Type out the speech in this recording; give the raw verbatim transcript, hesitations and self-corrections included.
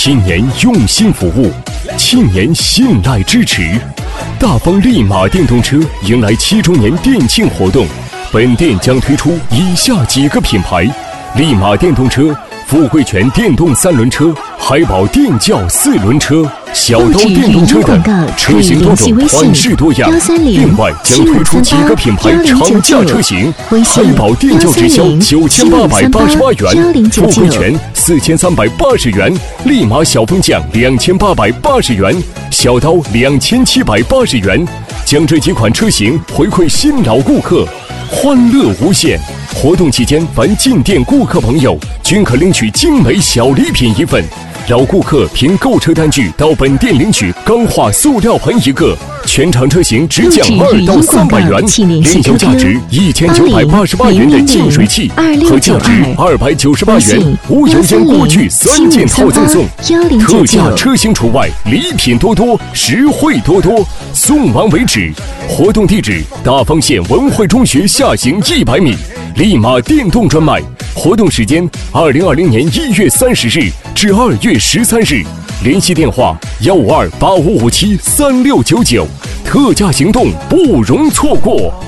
七年用心服务，七年信赖支持。大方利马电动车迎来七周年店庆活动，本店将推出以下几个品牌：利马电动车、富贵泉电动三轮车、海宝电轿四轮车。小刀电动车等车型多种，款式多样。另外将推出几个品牌厂价车型：海宝电轿直销九千八百八十八元，富贵泉四千三百八十元，利马小风将两千八百八十元，小刀两千七百八十元。将这几款车型回馈新老顾客，欢乐无限。活动期间，凡进店顾客朋友均可领取精美小礼品一份。老顾客凭购车单据到本店领取钢化塑料盆一个，全场车型直降二到三百元，另有价值一千九百八十八元的净水器和价值二百九十八元无油烟锅具三件套赠送，特价车型除外，礼品多多，实惠多多，送完为止。活动地址：大方县文汇中学下行一百米，利马电动专卖。活动时间：二零二零年一月三十日至二月十三日，联系电话：幺五二八五五七三六九九。特价行动不容错过。